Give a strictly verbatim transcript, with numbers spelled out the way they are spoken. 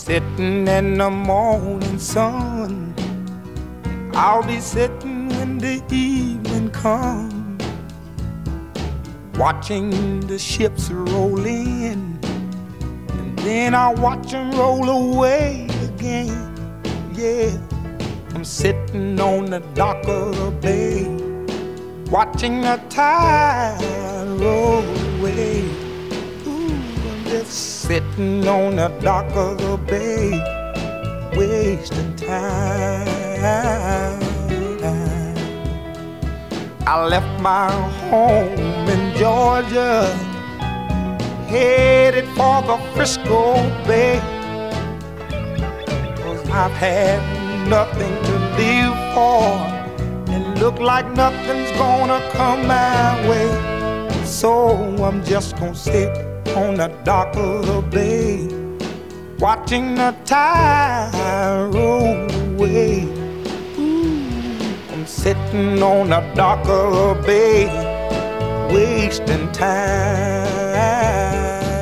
sitting in the morning sun. I'll be sitting when the evening comes, watching the ships roll in, and then I'll watch them roll away again. Yeah, I'm sitting on the dock of the bay, watching the tide roll away. Ooh, I'm just sitting on the dock of the bay, wasting time. I left my home in Georgia, headed for the Frisco Bay, 'cause I've had nothing to live for, and look like nothing's gonna come my way. So I'm just gonna sit on the dock of the bay, watching the tide roll away. Ooh, I'm sitting on the dock of the bay, wasting time.